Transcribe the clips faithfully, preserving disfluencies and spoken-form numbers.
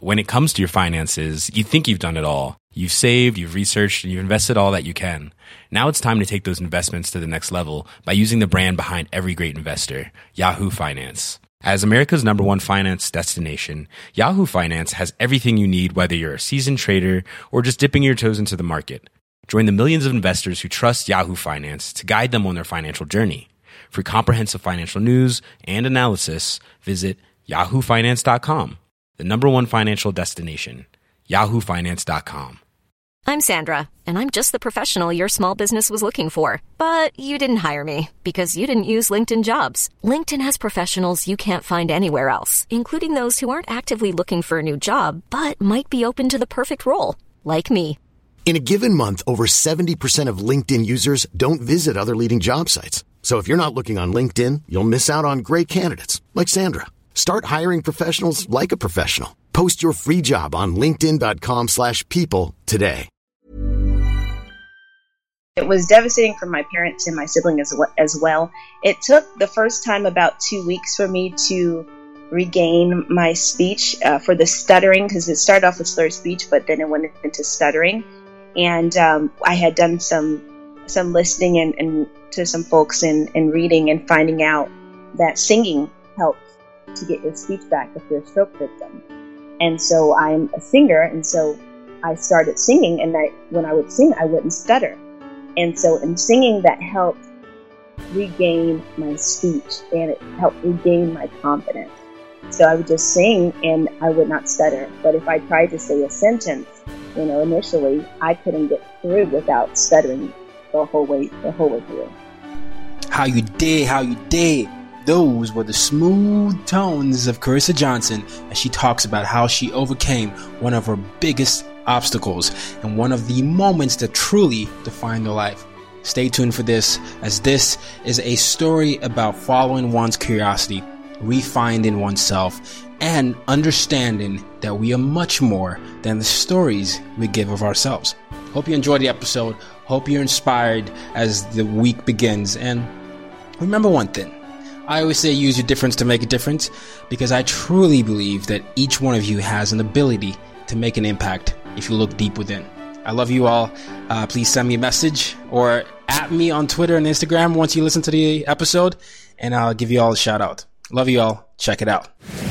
when it comes to your finances, you think you've done it all. You've saved, you've researched, and you've invested all that you can. Now it's time to take those investments to the next level by using the brand behind every great investor, Yahoo Finance. As America's number one finance destination, Yahoo Finance has everything you need, whether you're a seasoned trader or just dipping your toes into the market. Join the millions of investors who trust Yahoo Finance to guide them on their financial journey. For comprehensive financial news and analysis, visit yahoo finance dot com, the number one financial destination, yahoo finance dot com. I'm Sandra, and I'm just the professional your small business was looking for. But you didn't hire me because you didn't use LinkedIn Jobs. LinkedIn has professionals you can't find anywhere else, including those who aren't actively looking for a new job, but might be open to the perfect role, like me. In a given month, over seventy percent of LinkedIn users don't visit other leading job sites. So if you're not looking on LinkedIn, you'll miss out on great candidates like Sandra. Start hiring professionals like a professional. Post your free job on linkedin dot com slash people today. It was devastating for my parents and my sibling as well. As well. It took the first time about two weeks for me to regain my speech uh, for the stuttering, because it started off with slurred speech, but then it went into stuttering. And um, I had done some some listening and, and to some folks and, and reading and finding out that singing helps to get your speech back if you're a stroke victim. And so I'm a singer, and so I started singing, and I, when I would sing, I wouldn't stutter. And so in singing, that helped regain my speech, and it helped regain my confidence. So I would just sing, and I would not stutter. But if I tried to say a sentence, you know, initially, I couldn't get through without stuttering the whole way, the whole way through. How you did, how you did. Those were the smooth tones of Carissa Johnson as she talks about how she overcame one of her biggest obstacles and one of the moments that truly defined her life. Stay tuned for this, as this is a story about following one's curiosity, refinding oneself, and understanding that we are much more than the stories we give of ourselves. Hope you enjoyed the episode. Hope you're inspired as the week begins. And remember one thing. I always say use your difference to make a difference, because I truly believe that each one of you has an ability to make an impact if you look deep within. I love you all. Uh, please send me a message or at me on Twitter and Instagram once you listen to the episode, and I'll give you all a shout out. Love you all. Check it out.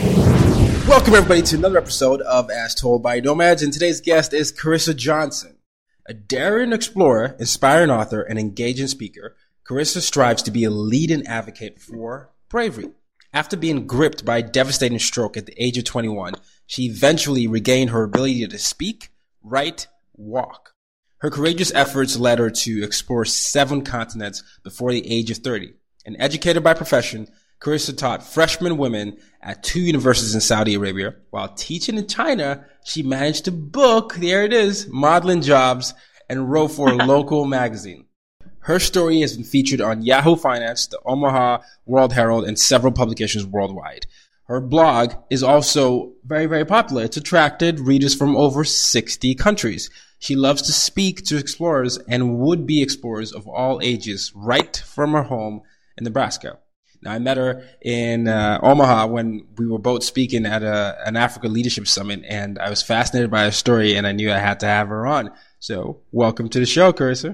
Welcome everybody to another episode of As Told by Nomads, and today's guest is Carissa Johnson. A daring explorer, inspiring author, and engaging speaker, Carissa strives to be a leading advocate for bravery. After being gripped by a devastating stroke at the age of twenty-one, she eventually regained her ability to speak, write, walk. Her courageous efforts led her to explore seven continents before the age of thirty. An educator by profession, Carissa taught freshman women at two universities in Saudi Arabia. While teaching in China, she managed to book, there it is, modeling jobs and wrote for a local magazine. Her story has been featured on Yahoo Finance, the Omaha World Herald, and several publications worldwide. Her blog is also very, very popular. It's attracted readers from over sixty countries. She loves to speak to explorers and would-be explorers of all ages right from her home in Nebraska. Now, I met her in uh, Omaha when we were both speaking at a, an Africa Leadership Summit, and I was fascinated by her story, and I knew I had to have her on. So, welcome to the show, Carissa.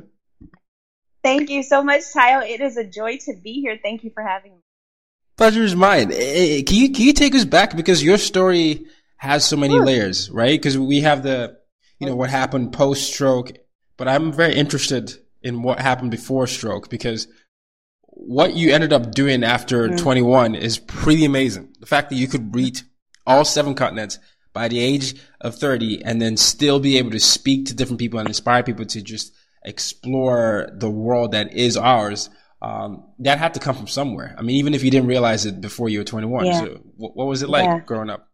Thank you so much, Tayo. It is a joy to be here. Thank you for having me. Pleasure is mine. Can you, can you take us back? Because your story has so many layers, right? Because we have the, you know, what happened post-stroke, but I'm very interested in what happened before stroke, because what you ended up doing after mm. twenty-one is pretty amazing. The fact that you could reach all seven continents by the age of thirty and then still be able to speak to different people and inspire people to just explore the world that is ours, um, that had to come from somewhere. I mean, even if you didn't realize it before you were twenty-one. Yeah. So what, what was it like yeah. growing up?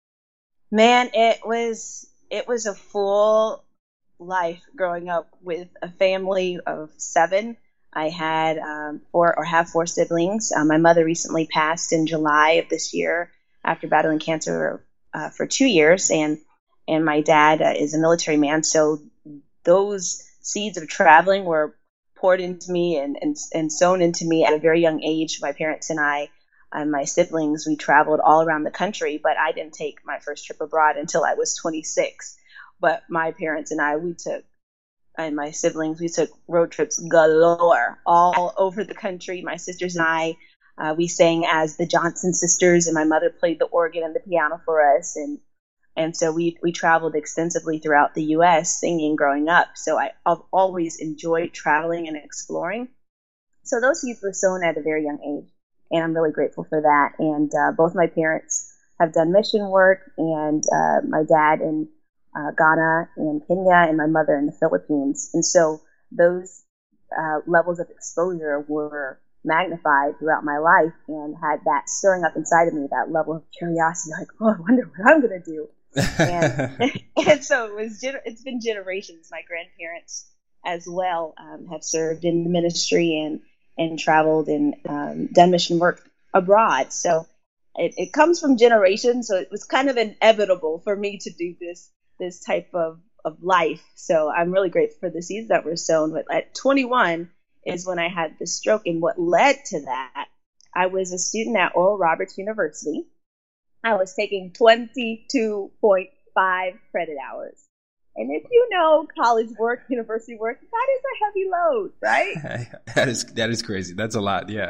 Man, it was, it was a full life growing up with a family of seven. I had um, four or have four siblings. Uh, my mother recently passed in July of this year after battling cancer uh, for two years. And, and my dad uh, is a military man. So those seeds of traveling were poured into me and, and, and sown into me at a very young age. My parents and I and my siblings, we traveled all around the country, but I didn't take my first trip abroad until I was twenty-six. But my parents and I, we took, and my siblings, we took road trips galore all over the country. My sisters and I, uh, we sang as the Johnson sisters, and my mother played the organ and the piano for us. And and so we, we traveled extensively throughout the U S singing growing up. So I, I've always enjoyed traveling and exploring. So those seeds were sown at a very young age, and I'm really grateful for that. And uh, both my parents have done mission work, and uh, my dad in uh, Ghana and Kenya, and my mother in the Philippines. And so those uh, levels of exposure were magnified throughout my life, and had that stirring up inside of me, that level of curiosity, like, oh, I wonder what I'm going to do. and, and so it was, it's been generations. My grandparents as well um, have served in the ministry and, and traveled and um, done mission work abroad. So it, it comes from generations. So it was kind of inevitable for me to do this, this type of, of life. So I'm really grateful for the seeds that were sown. But at twenty-one is when I had the stroke. And what led to that, I was a student at Oral Roberts University. I was taking twenty-two point five credit hours. And if you know college work, university work, that is a heavy load, right? that is that is crazy. That's a lot, yeah.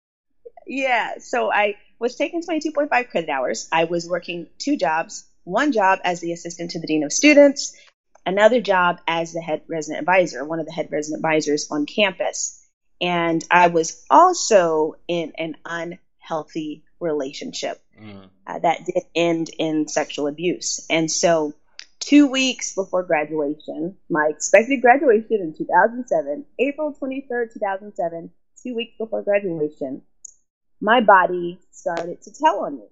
Yeah, so I was taking twenty-two point five credit hours. I was working two jobs, one job as the assistant to the dean of students, another job as the head resident advisor, one of the head resident advisors on campus. And I was also in an unhealthy relationship mm. uh, that did end in sexual abuse. And so two weeks before graduation, my expected graduation in two thousand seven, April twenty-third, two thousand seven, two weeks before graduation, my body started to tell on me.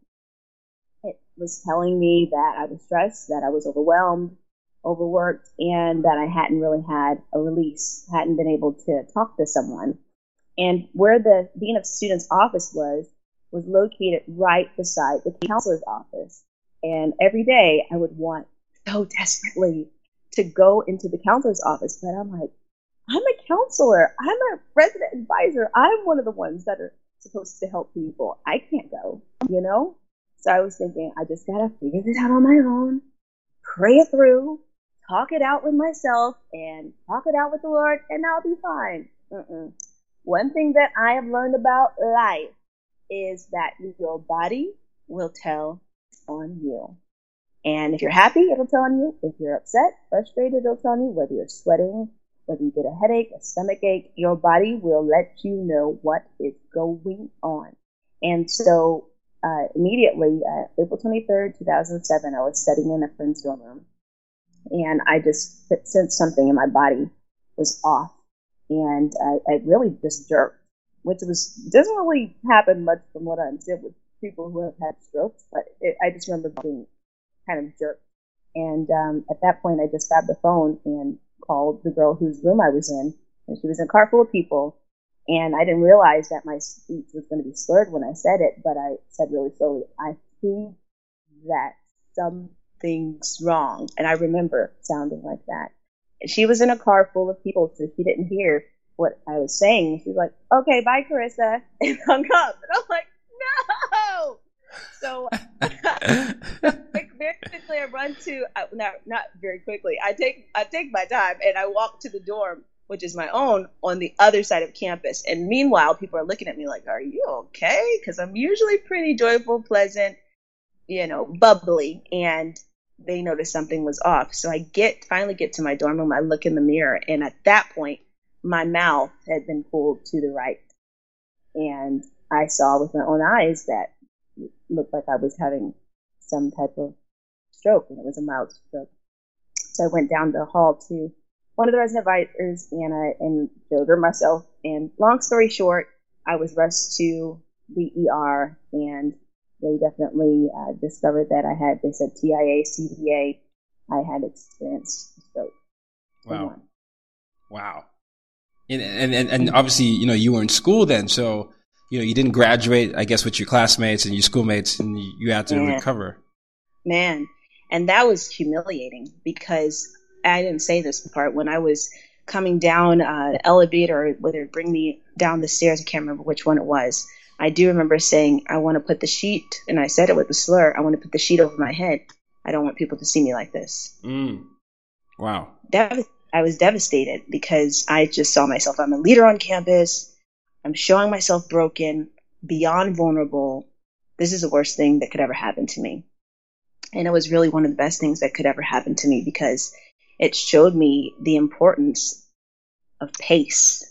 It was telling me that I was stressed, that I was overwhelmed, overworked, and that I hadn't really had a release, hadn't been able to talk to someone. And where the dean of students' office was, was located right beside the counselor's office. And every day I would want so desperately to go into the counselor's office, but I'm like, I'm a counselor. I'm a resident advisor. I'm one of the ones that are supposed to help people. I can't go, you know? So I was thinking, I just gotta figure this out on my own, pray it through, talk it out with myself, and talk it out with the Lord, and I'll be fine. Mm-mm. One thing that I have learned about life is that your body will tell on you. And if you're happy, it'll tell on you. If you're upset, frustrated, it'll tell on you. Whether you're sweating, whether you get a headache, a stomach ache, your body will let you know what is going on. And so uh, immediately, uh, April twenty-third, two thousand seven, I was sitting in a friend's dorm room. And I just sensed something in my body was off. And I, I really just jerked, which was doesn't really happen much from what I understood with people who have had strokes. But it, I just remember being kind of jerked. And um, at that point, I just grabbed the phone and called the girl whose room I was in. And she was in a car full of people. And I didn't realize that my speech was going to be slurred when I said it, but I said really slowly, I think that something's wrong. And I remember sounding like that. She was in a car full of people, so she didn't hear what I was saying. She was like, okay, bye, Carissa, and hung up. And I'm like, no! So very quickly I run to, uh, not, not very quickly, I take, I take my time and I walk to the dorm, which is my own, on the other side of campus. And meanwhile, people are looking at me like, are you okay? Because I'm usually pretty joyful, pleasant, you know, bubbly. And they noticed something was off. So I get, finally get to my dorm room. I look in the mirror. And at that point, my mouth had been pulled to the right. And I saw with my own eyes that it looked like I was having some type of stroke, and it was a mild stroke. So I went down the hall to one of the resident advisors and I and showed her myself. And long story short, I was rushed to the E R, and they definitely uh, discovered that I had, they said T I A, C D A, I had experienced a stroke. Wow. Wow. And, and, and, and obviously, you know, you were in school then, so, you know, you didn't graduate, I guess, with your classmates and your schoolmates, and you, you had to Man. recover. Man. And that was humiliating, because I didn't say this part. When I was coming down uh, the elevator, whether it bring me down the stairs, I can't remember which one it was, I do remember saying, I want to put the sheet, and I said it with a slur, I want to put the sheet over my head. I don't want people to see me like this. Mm. Wow. Dev- I was devastated because I just saw myself. I'm a leader on campus. I'm showing myself broken, beyond vulnerable. This is the worst thing that could ever happen to me. And it was really one of the best things that could ever happen to me because it showed me the importance of pace.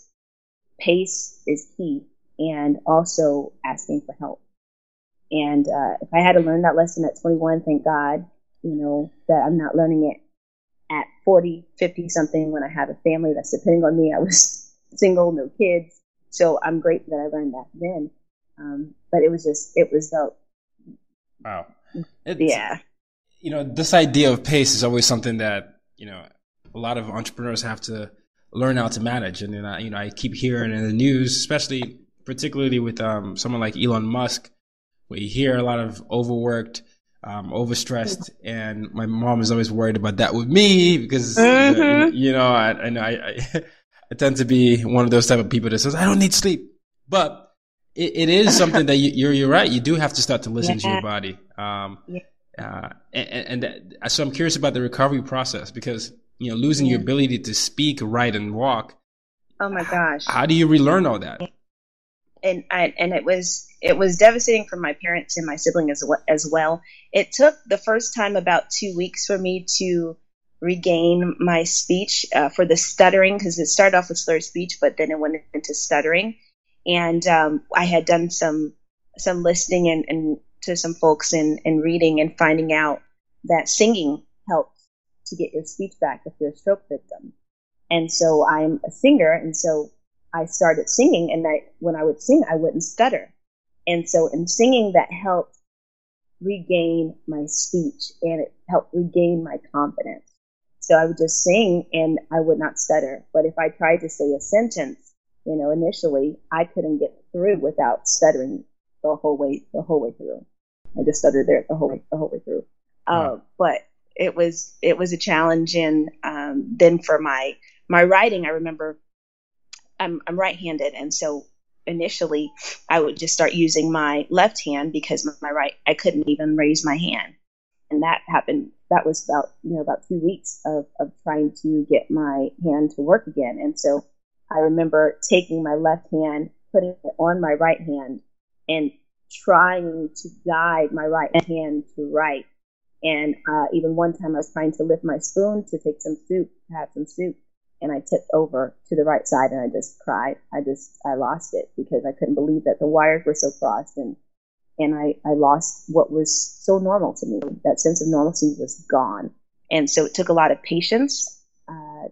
Pace is key, and also asking for help. And uh, if I had to learn that lesson at twenty-one, thank God, you know, that I'm not learning it at forty, fifty something when I have a family that's depending on me. I was single, no kids. So I'm grateful that I learned that then. Um, but it was just, it was the, wow. It's, yeah. You know, this idea of pace is always something that, you know, a lot of entrepreneurs have to learn how to manage. And then, I, you know, I keep hearing in the news, especially particularly with um, someone like Elon Musk, where you hear a lot of overworked, um, overstressed. And my mom is always worried about that with me because, mm-hmm. uh, you know, I, I know I, I, I tend to be one of those type of people that says, I don't need sleep. But it, it is something that you, you're, you're right. You do have to start to listen yeah. to your body. Um, yeah. uh, and, and that, so I'm curious about the recovery process because, you know, losing yeah. your ability to speak, write, and walk. Oh my gosh. How do you relearn all that? And I, and it was it was devastating for my parents and my sibling as well, as well. It took the first time about two weeks for me to regain my speech uh, for the stuttering, because it started off with slurred speech, but then it went into stuttering. And um, I had done some some listening and, and to some folks and, and reading and finding out that singing helps to get your speech back if you're a stroke victim. And so I'm a singer, and so I started singing, and I, when I would sing, I wouldn't stutter. And so in singing, that helped regain my speech, and it helped regain my confidence. So I would just sing, and I would not stutter. But if I tried to say a sentence, you know, initially, I couldn't get through without stuttering the whole way, the whole way through. I just stuttered there the whole way, the whole way through. Uh, but it was, it was a challenge. And um, then for my, my writing, I remember I'm, I'm right-handed. And so initially I would just start using my left hand because my right, I couldn't even raise my hand. And that happened, that was about, you know, about two weeks of, of trying to get my hand to work again. And so I remember taking my left hand, putting it on my right hand, and trying to guide my right hand to write. And uh, even one time I was trying to lift my spoon to take some soup, to have some soup, and I tipped over to the right side and I just cried. I just, I lost it because I couldn't believe that the wires were so crossed, and and I, I lost what was so normal to me. That sense of normalcy was gone. And so it took a lot of patience uh,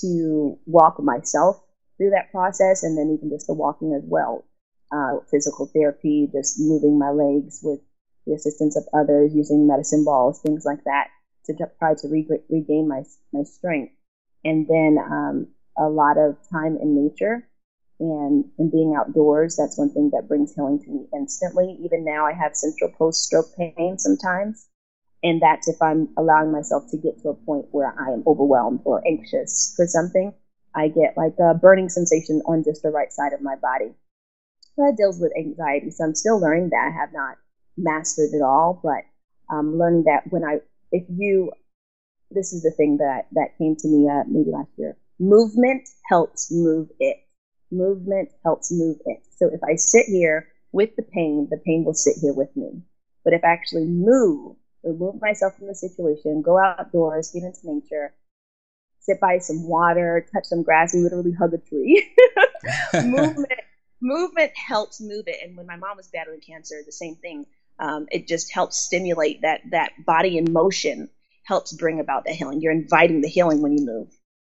to walk myself through that process, and then even just the walking as well. Uh, physical therapy, just moving my legs with the assistance of others, using medicine balls, things like that, to try to re- regain my my strength. And then um, a lot of time in nature and, and being outdoors. That's one thing that brings healing to me instantly. Even now I have central post-stroke pain sometimes. And that's if I'm allowing myself to get to a point where I am overwhelmed or anxious for something. I get like a burning sensation on just the right side of my body. That deals with anxiety. So I'm still learning that. I have not mastered it all, but I'm learning that when I, if you, this is the thing that, that came to me uh, maybe last year. Movement helps move it. Movement helps move it. So if I sit here with the pain, the pain will sit here with me. But if I actually move, remove myself from the situation, go outdoors, get into nature, sit by some water, touch some grass, and literally hug a tree. movement, movement helps move it. And when my mom was battling cancer, the same thing. Um, it just helps stimulate that that body in motion. Helps bring about the healing. You're inviting the healing when you move.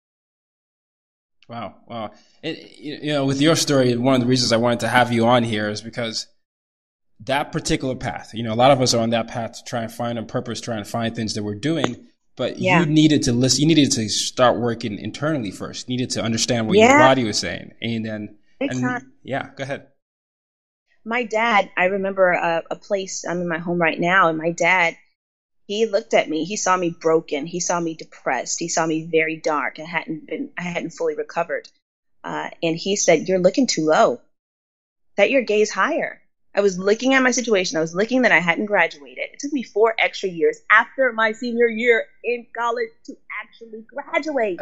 Wow. Wow. And, you know, with your story, one of the reasons I wanted to have you on here is because that particular path, you know, a lot of us are on that path to try and find a purpose, try and find things that we're doing, but yeah. you needed to listen, you needed to start working internally first, you needed to understand what yeah. your body was saying. And then, and, yeah, go ahead. My dad, I remember a, a place, I'm in my home right now, and my dad, he looked at me. He saw me broken. He saw me depressed. He saw me very dark. I hadn't been, I hadn't fully recovered. Uh, and he said, "You're looking too low. Set your gaze higher." I was looking at my situation. I was looking that I hadn't graduated. It took me four extra years after my senior year in college to actually graduate.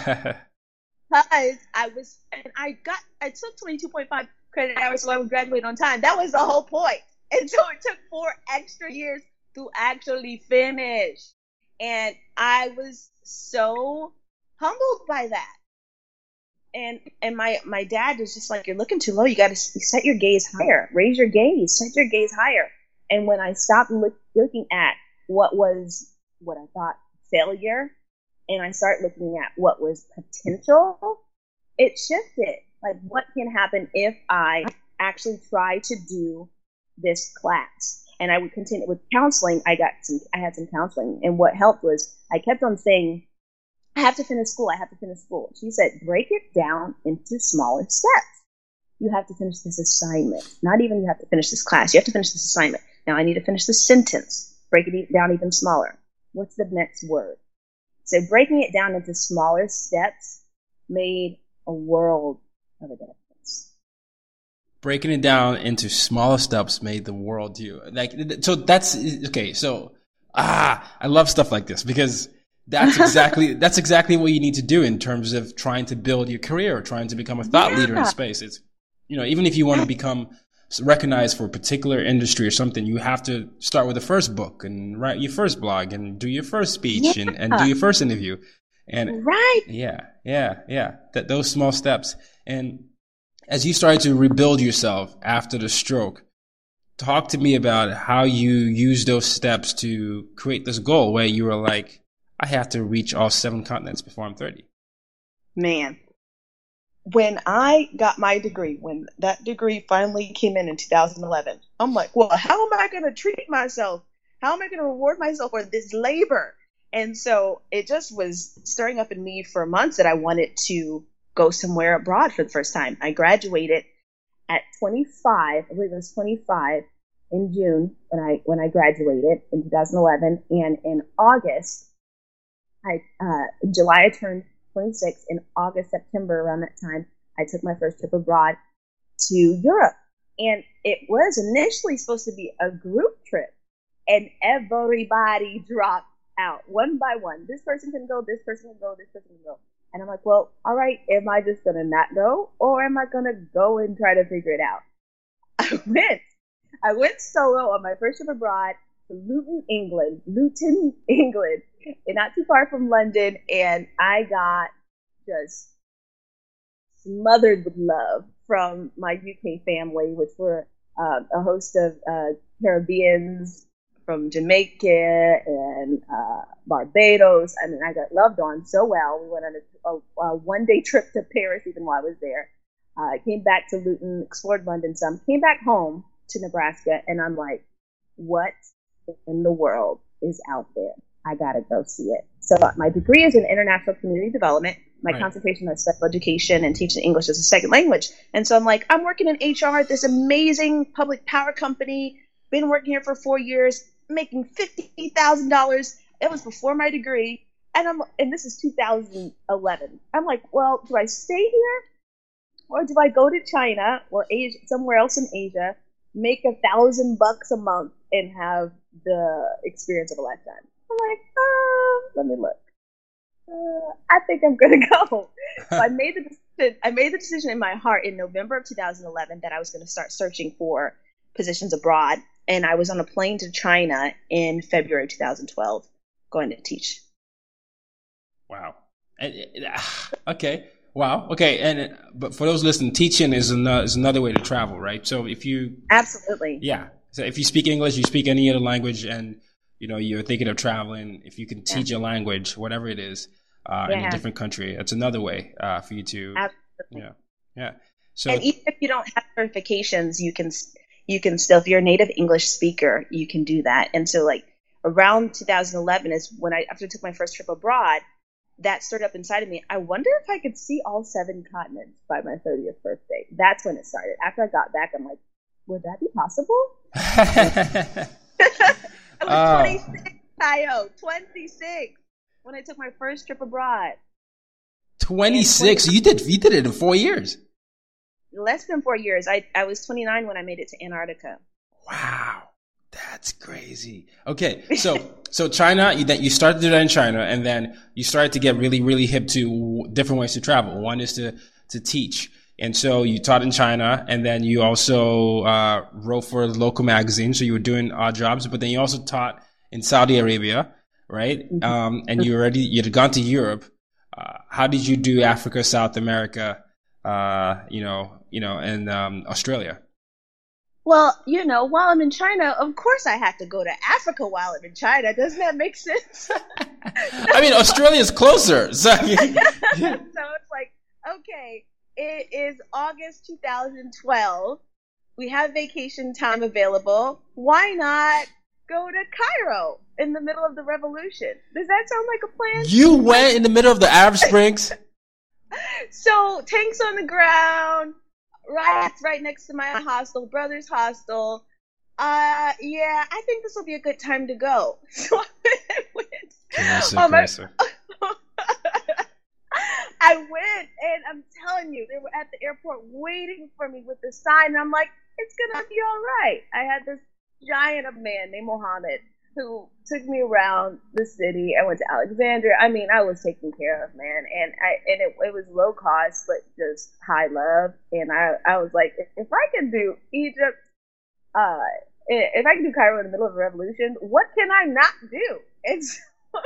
Because I was, and I got, I took twenty-two point five credit hours so I would graduate on time. That was the whole point. And so it took four extra years to actually finish. And I was so humbled by that. And and my, my dad was just like, you're looking too low. You got to set your gaze higher. Raise your gaze. Set your gaze higher. And when I stopped look, looking at what was what I thought failure, and I started looking at what was potential, it shifted. Like, what can happen if I actually try to do this class? And I would continue with counseling. I got some, I had some counseling. And what helped was I kept on saying, I have to finish school. I have to finish school. She said, break it down into smaller steps. You have to finish this assignment. Not even you have to finish this class. You have to finish this assignment. Now I need to finish this sentence. Break it down even smaller. What's the next word? So breaking it down into smaller steps made a world of a difference. Breaking it down into smaller steps made the world to you. Like, so that's, okay, so, ah, I love stuff like this because That's exactly that's exactly what you need to do in terms of trying to build your career, or trying to become a thought yeah. leader in space. It's, you know, even if you want to become recognized for a particular industry or something, you have to start with the first book and write your first blog and do your first speech yeah. and, and do your first interview. And right. Yeah, yeah, yeah. That those small steps. And as you started to rebuild yourself after the stroke, talk to me about how you used those steps to create this goal where you were like, I have to reach all seven continents before I'm thirty. Man, when I got my degree, when that degree finally came in in two thousand eleven, I'm like, well, how am I going to treat myself? How am I going to reward myself for this labor? And so it just was stirring up in me for months that I wanted to go somewhere abroad for the first time. I graduated at twenty-five. I believe it was twenty-five in June when I when I graduated in two thousand eleven, and in August. I, uh, in July, I turned twenty-six. In August, September, around that time, I took my first trip abroad to Europe. And it was initially supposed to be a group trip. And everybody dropped out one by one. This person can go, this person can go, this person can go. And I'm like, well, all right, am I just going to not go? Or am I going to go and try to figure it out? I went. I went solo on my first trip abroad to Luton, England. Luton, England. And not too far from London, and I got just smothered with love from my U K family, which were uh, a host of uh, Caribbeans from Jamaica and uh, Barbados. I mean, I got loved on so well. We went on a, a, a one-day trip to Paris even while I was there. Uh, I came back to Luton, explored London some, came back home to Nebraska, and I'm like, what in the world is out there? I gotta go see it. So my degree is in international community development. My right. concentration is special education and teaching English as a second language. And so I'm like, I'm working in H R at this amazing public power company. Been working here for four years, making fifty thousand dollars. It was before my degree, and I'm and this is two thousand eleven. I'm like, well, do I stay here, or do I go to China or Asia, somewhere else in Asia, make a thousand bucks a month and have the experience of a lifetime? I'm like, oh, let me look. Uh, I think I'm gonna go. So I made the decision. I made the decision in my heart in November of two thousand eleven that I was going to start searching for positions abroad, and I was on a plane to China in February two thousand twelve, going to teach. Wow. Okay. Wow. Okay. And but for those listening, teaching is another is another way to travel, right? So if you absolutely, yeah. So if you speak English, you speak any other language, and you know, you're thinking of traveling, if you can teach yeah. a language, whatever it is, uh, yeah. in a different country, that's another way uh, for you to, Absolutely. yeah, yeah. So, and even if you don't have certifications, you can, you can still, if you're a native English speaker, you can do that. And so, like, around two thousand eleven is when I, after I took my first trip abroad, that stirred up inside of me. I wonder if I could see all seven continents by my thirtieth birthday. That's when it started. After I got back, I'm like, would that be possible? I was oh. twenty-six, Tayo, twenty-six when I took my first trip abroad. twenty-six? You did you did it in four years. less than four years. I, I was twenty-nine when I made it to Antarctica. Wow. That's crazy. Okay. So, so China, you, that you started to do that in China, and then you started to get really, really hip to different ways to travel. One is to, to teach. And so you taught in China, and then you also, uh, wrote for a local magazine. So you were doing odd jobs, but then you also taught in Saudi Arabia, right? Mm-hmm. Um, and you already, you'd gone to Europe. Uh, how did you do Africa, South America, uh, you know, you know, and, um, Australia? Well, you know, while I'm in China, of course I had to go to Africa while I'm in China. Doesn't that make sense? I mean, Australia's closer. So, so it's like, okay, it is August two thousand twelve. We have vacation time available. Why not go to Cairo in the middle of the revolution? Does that sound like a plan? You went in the middle of the Arab Springs? So, tanks on the ground. Riots right next to my hostel, brother's hostel. Uh, yeah, I think this will be a good time to go. So I went. Closer, um, closer. I went, and I'm telling you, they were at the airport waiting for me with the sign, and I'm like, it's gonna be all right. I had this giant of man named Mohammed who took me around the city. I went to Alexandria. I mean, I was taken care of, man. And I and it, it was low cost, but just high love. And I, I was like, if, if I can do Egypt, uh, if I can do Cairo in the middle of a revolution, what can I not do? And so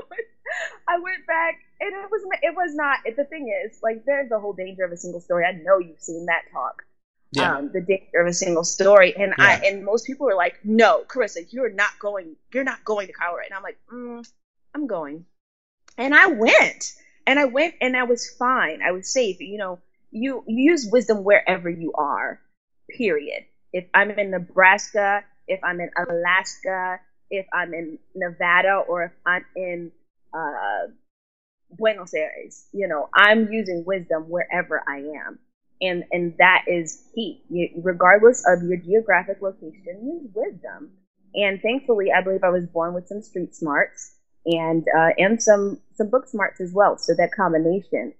I went back, and it was it was not. The thing is, like, there's the whole danger of a single story. I know you've seen that talk. Yeah. Um, the danger of a single story, and yeah. I and most people were like, "No, Carissa, you're not going. You're not going to Cairo." And I'm like, mm, "I'm going," and I went, and I went, and I was fine. I was safe. You know, you, you use wisdom wherever you are. Period. If I'm in Nebraska, if I'm in Alaska, if I'm in Nevada, or if I'm in uh, Buenos Aires, you know, I'm using wisdom wherever I am. And and that is key. You, regardless of your geographic location, use wisdom. And thankfully, I believe I was born with some street smarts and uh, and some some book smarts as well. So that combination,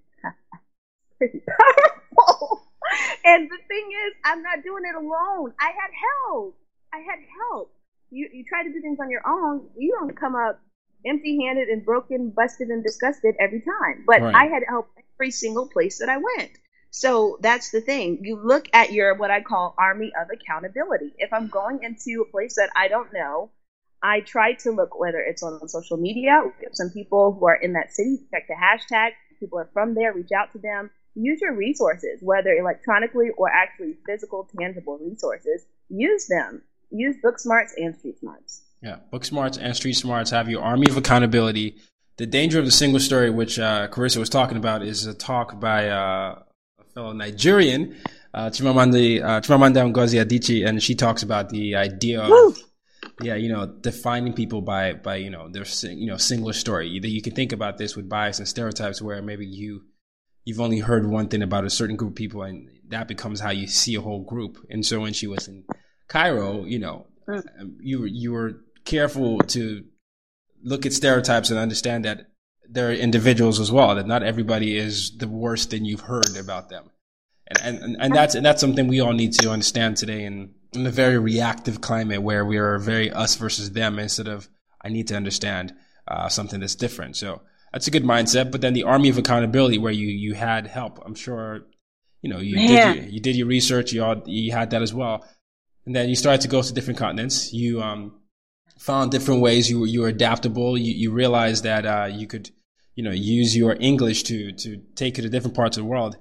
pretty powerful. And the thing is, I'm not doing it alone. I had help. I had help. You you try to do things on your own, you don't come up empty-handed and broken, busted, and disgusted every time. But right. I had help every single place that I went. So that's the thing. You look at your, what I call, army of accountability. If I'm going into a place that I don't know, I try to look, whether it's on social media, some people who are in that city, check the hashtag, people are from there, reach out to them. Use your resources, whether electronically or actually physical, tangible resources. Use them. Use book smarts and street smarts. Yeah, book smarts and street smarts. Have your army of accountability. The danger of the single story, which uh, Carissa was talking about, is a talk by uh, fellow Nigerian, uh, Chimamanda, uh, Chimamanda Ngozi Adichie, and she talks about the idea of, Woo! yeah, you know, defining people by, by, you know, their, you know, singular story. You, you can think about this with bias and stereotypes where maybe you, you've only heard one thing about a certain group of people, and that becomes how you see a whole group. And so when she was in Cairo, you know, mm. you, you were careful to look at stereotypes and understand that there are individuals as well, that not everybody is the worst thing you've heard about them. And, and, and that's, and that's something we all need to understand today in, in a very reactive climate where we are very us versus them instead of I need to understand uh, something that's different. So that's a good mindset. But then the army of accountability where you, you had help, I'm sure, you know, you did your, you did your research, you all, you had that as well. And then you started to go to different continents. You, um, found different ways. You were, you were adaptable. You, you realized that, uh, you could, you know, use your English to, to take it to different parts of the world.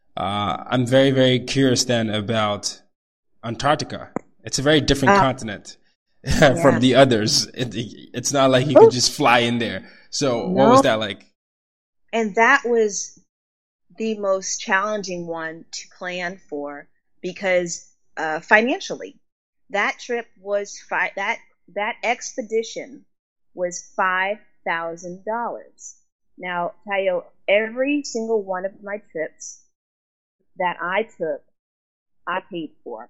Uh, I'm very, very curious then about Antarctica. It's a very different uh, continent yeah. from the others. It, it's not like you could just fly in there. So no. What was that like? And that was the most challenging one to plan for because, uh, financially, that trip was fi- that, that expedition was five thousand dollars. Now, Tayo, every single one of my trips that I took, I paid for.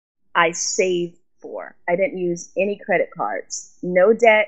I saved for. I didn't use any credit cards. No debt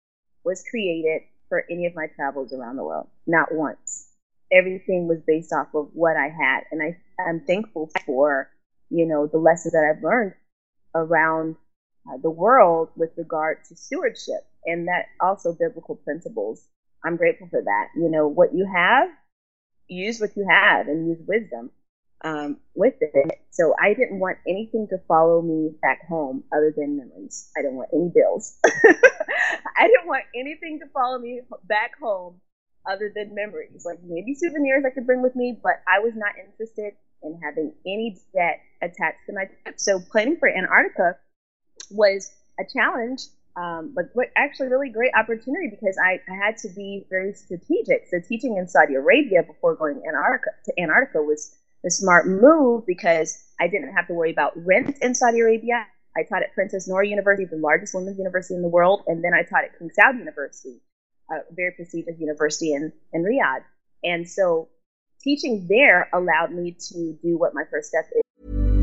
was created for any of my travels around the world. Not once. Everything was based off of what I had. And I, I'm thankful for you know, the lessons that I've learned around uh, the world with regard to stewardship, and that also biblical principles. I'm grateful for that. You know, what you have, use what you have and use wisdom um, with it. So I didn't want anything to follow me back home other than memories. I didn't want any bills. I didn't want anything to follow me back home other than memories. Like maybe souvenirs I could bring with me, but I was not interested in having any debt attached to my trip. So planning for Antarctica was a challenge. Um, but what actually really great opportunity because I, I had to be very strategic. So teaching in Saudi Arabia before going to Antarctica, to Antarctica was a smart move because I didn't have to worry about rent in Saudi Arabia. I taught at Princess Noor University, the largest women's university in the world, and then I taught at King Saud University, a very prestigious university in, in Riyadh. And so teaching there allowed me to do what my first step is.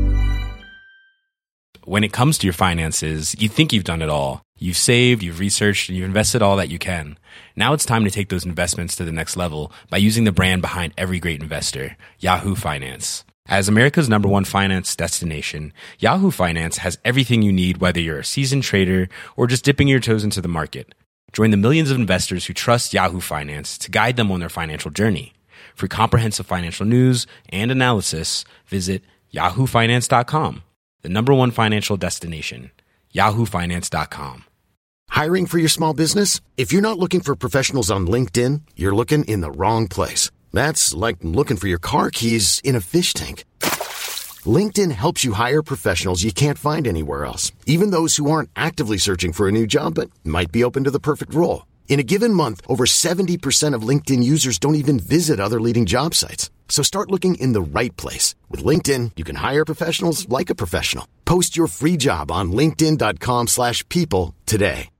When it comes to your finances, you think you've done it all. You've saved, you've researched, and you've invested all that you can. Now it's time to take those investments to the next level by using the brand behind every great investor, Yahoo Finance. As America's number one finance destination, Yahoo Finance has everything you need, whether you're a seasoned trader or just dipping your toes into the market. Join the millions of investors who trust Yahoo Finance to guide them on their financial journey. For comprehensive financial news and analysis, visit yahoo finance dot com. The number one financial destination, yahoo finance dot com. Hiring for your small business? If you're not looking for professionals on LinkedIn, you're looking in the wrong place. That's like looking for your car keys in a fish tank. LinkedIn helps you hire professionals you can't find anywhere else, even those who aren't actively searching for a new job but might be open to the perfect role. In a given month, over seventy percent of LinkedIn users don't even visit other leading job sites. So start looking in the right place. With LinkedIn, you can hire professionals like a professional. Post your free job on linkedin dot com slash people today.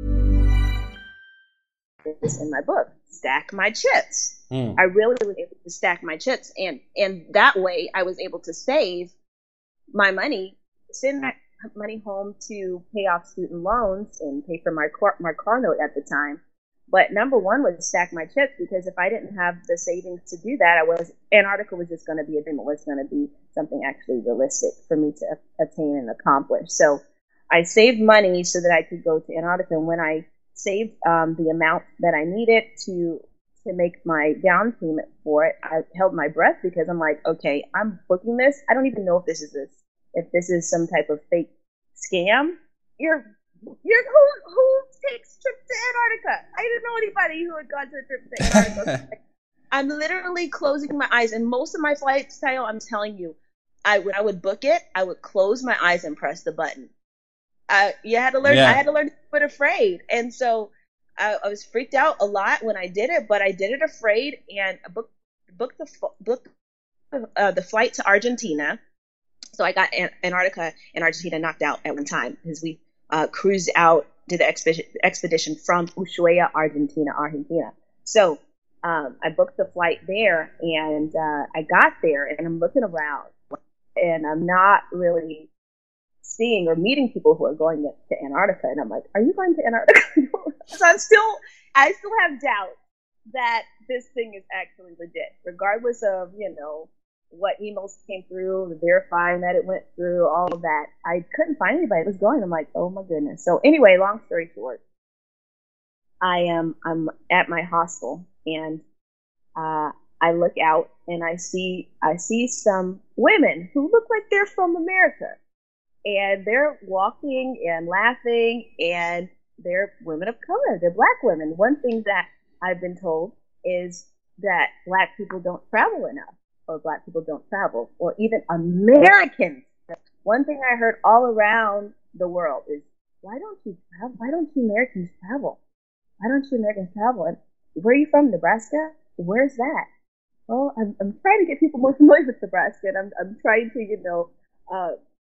This in my book, Stack My Chips. Mm. I really was able to stack my chips, and, and that way I was able to save my money, send that money home to pay off student loans and pay for my car, my car note at the time. But number one was stack my chips, because if I didn't have the savings to do that, I was Antarctica was just going to be a dream. It was going to be something actually realistic for me to attain and accomplish. So I saved money so that I could go to Antarctica. And when I saved um, the amount that I needed to to make my down payment for it, I held my breath, because I'm like, okay, I'm booking this. I don't even know if this is this, if this is some type of fake scam. You're You're, who, who takes trips to Antarctica? I didn't know anybody who had gone to a trip to Antarctica. I'm literally closing my eyes, and most of my flight style, I'm telling you, I when I would book it, I would close my eyes and press the button. Uh, you had to learn. Yeah. I had to learn to do it afraid, and so I, I was freaked out a lot when I did it. But I did it afraid, and I booked booked the booked uh, the flight to Argentina. So I got An- Antarctica and Argentina knocked out at one time, because we Uh, cruised out to the expedition, expedition from Ushuaia, Argentina, Argentina. So um, I booked the flight there, and uh, I got there, and I'm looking around, and I'm not really seeing or meeting people who are going to, to Antarctica. And I'm like, are you going to Antarctica? So I'm still, I still have doubt that this thing is actually legit, regardless of, you know, what emails came through, verifying that it went through, all of that. I couldn't find anybody that was going. I'm like, oh my goodness. So anyway, long story short, I am, I'm at my hostel, and, uh, I look out and I see, I see some women who look like they're from America, and they're walking and laughing, and they're women of color. They're black women. One thing that I've been told is that black people don't travel enough, or black people don't travel, or even Americans. One thing I heard all around the world is, why don't you travel? Why don't you Americans travel? Why don't you Americans travel? And where are you from? Nebraska? Where's that? Well, I'm, I'm trying to get people more familiar with Nebraska, and I'm, I'm trying to, you know, uh,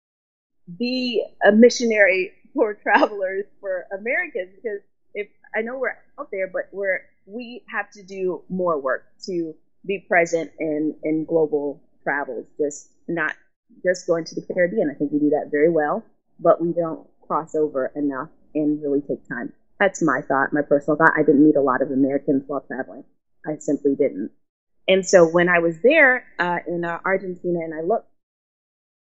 be a missionary for travelers, for Americans, because if I know we're out there, but we're, we have to do more work to be present in, in global travels, just not just going to the Caribbean. I think we do that very well, but we don't cross over enough and really take time. That's my thought, my personal thought. I didn't meet a lot of Americans while traveling. I simply didn't. And so when I was there uh, in uh, Argentina, and I looked,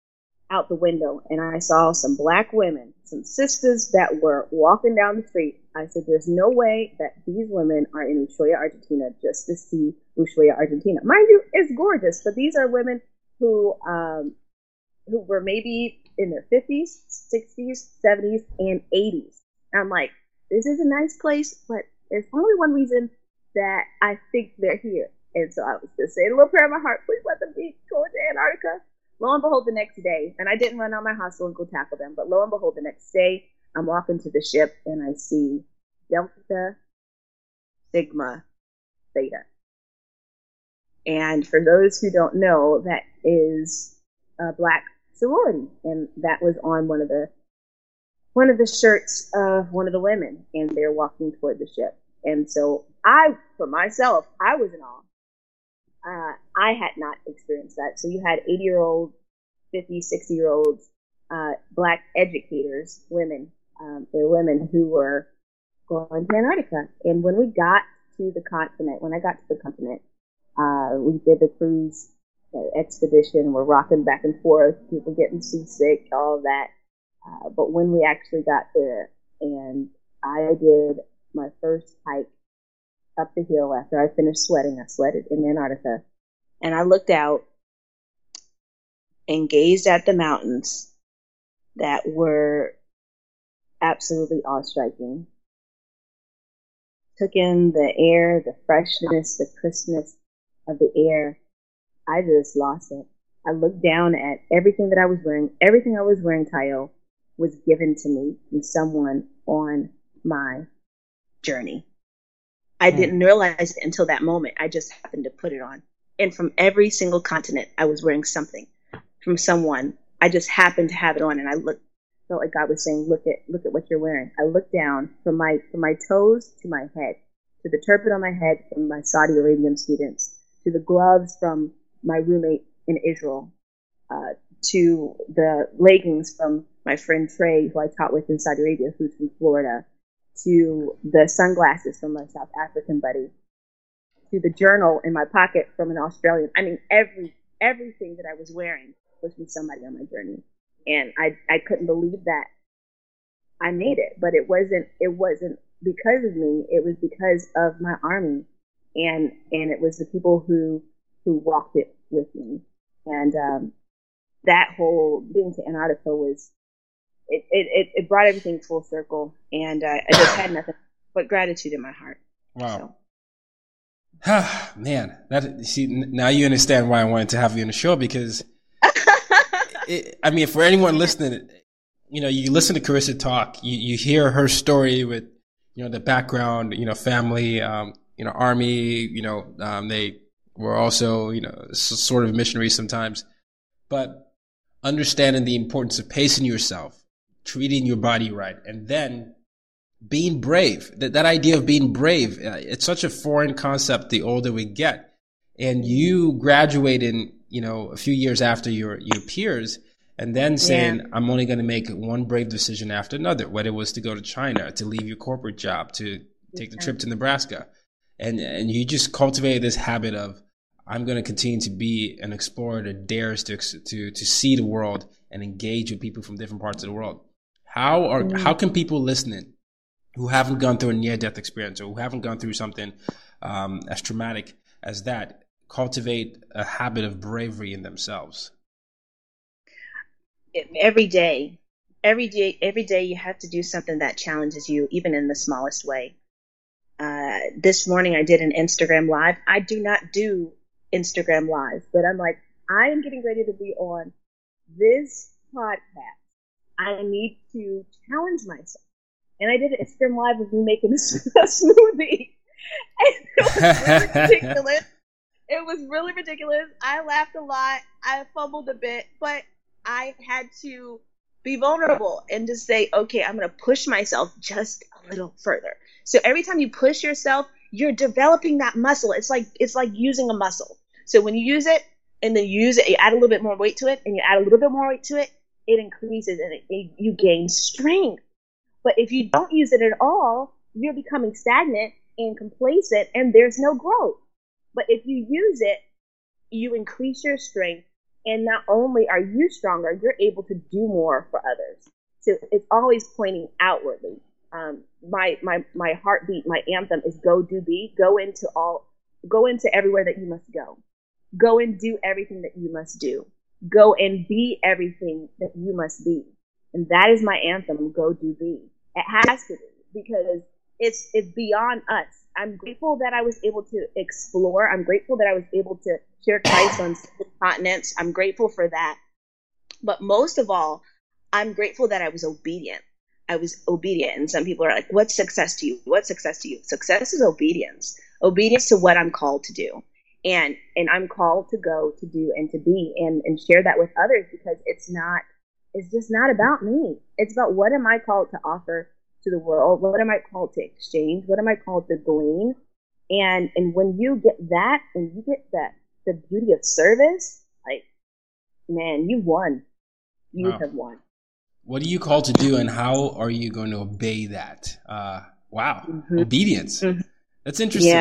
out the window and I saw some black women, some sisters that were walking down the street. I said, there's no way that these women are in Ushuaia, Argentina just to see Ushuaia, Argentina. Mind you, it's gorgeous, but these are women who, um, who were maybe in their fifties, sixties, seventies, and eighties. I'm like, this is a nice place, but there's only one reason that I think they're here. And so I was just saying a little prayer in my heart, please let them be going to Antarctica. Lo and behold, the next day, and I didn't run out my hostel and go tackle them, but lo and behold, the next day, I'm walking to the ship and I see Delta Sigma Theta. And for those who don't know, that is a black sorority, and that was on one of the one of the shirts of one of the women, and they're walking toward the ship. And so I, for myself, I was in awe. Uh, I had not experienced that. So you had eighty-year-old, fifty, sixty-year-olds, uh, black educators, women. Um, they're women who were going to Antarctica. And when we got to the continent, when I got to the continent, uh, we did the cruise uh, expedition. We're rocking back and forth, people getting seasick, all of that. Uh, but when we actually got there, and I did my first hike up the hill after I finished sweating, I sweated in Antarctica, and I looked out and gazed at the mountains that were absolutely awe-striking. Took in the air, the freshness, the crispness of the air. I just lost it. I looked down at everything that I was wearing. Everything I was wearing, Tayo, was given to me from someone on my journey. I didn't realize it until that moment. I just happened to put it on. And from every single continent, I was wearing something from someone. I just happened to have it on, and I looked, felt like God was saying, "Look at, look at what you're wearing." I looked down from my from my toes to my head, to the turban on my head from my Saudi Arabian students, to the gloves from my roommate in Israel, uh, to the leggings from my friend Trey, who I taught with in Saudi Arabia, who's from Florida, to the sunglasses from my South African buddy, to the journal in my pocket from an Australian. I mean, every everything that I was wearing was from somebody on my journey. And I I couldn't believe that I made it. But it wasn't it wasn't because of me, it was because of my army. And and it was the people who who walked it with me. And um that whole being to Antarctica was It, it, it brought everything full circle, and uh, I just had nothing but gratitude in my heart. Wow. So. Man, that see now you understand why I wanted to have you on the show, because it, I mean, for anyone listening, you know, you listen to Carissa talk, you, you hear her story with, you know, the background, you know, family, um, you know, army, you know, um, they were also, you know, sort of missionaries sometimes, but understanding the importance of pacing yourself, treating your body right, and then being brave. That that idea of being brave, uh, it's such a foreign concept the older we get. And you graduating, you know, a few years after your, your peers, and then saying, yeah. I'm only going to make one brave decision after another, whether it was to go to China, to leave your corporate job, to take the trip to Nebraska. And, and you just cultivated this habit of, I'm going to continue to be an explorer that dares to, to, to see the world and engage with people from different parts of the world. How are mm. how can people listening who haven't gone through a near-death experience or who haven't gone through something um, as traumatic as that cultivate a habit of bravery in themselves? Every day, every day, every day, you have to do something that challenges you, even in the smallest way. Uh, this morning, I did an Instagram live. I do not do Instagram lives, but I'm like, I am getting ready to be on this podcast. I need to challenge myself. And I did an Instagram live with me making a, a smoothie. And it was really ridiculous. It was really ridiculous. I laughed a lot. I fumbled a bit, but I had to be vulnerable and just say, okay, I'm going to push myself just a little further. So every time you push yourself, you're developing that muscle. It's like, it's like using a muscle. So when you use it and then you use it, you add a little bit more weight to it and you add a little bit more weight to it, it increases and it, it, you gain strength. But if you don't use it at all, you're becoming stagnant and complacent and there's no growth. But if you use it, you increase your strength And not only are you stronger, you're able to do more for others. So it's always pointing outwardly. Um, my my my heartbeat, my anthem is go do be. Go into all, go into everywhere that you must go. Go and do everything that you must do. Go and be everything that you must be. And that is my anthem, go do be. It has to be, because it's it's beyond us. I'm grateful that I was able to explore. I'm grateful that I was able to share Christ on seven continents. I'm grateful for that. But most of all, I'm grateful that I was obedient. I was obedient. And some people are like, what's success to you? What's success to you? Success is obedience. Obedience to what I'm called to do. And and I'm called to go, to do, and to be, and, and share that with others, because it's not, it's just not about me. It's about what am I called to offer to the world? What am I called to exchange? What am I called to glean? And and when you get that, and you get that, the beauty of service, like, man, you won. You Wow. have won. What are you called to do, and how are you going to obey that? Uh, wow. Mm-hmm. Obedience. Mm-hmm. That's interesting.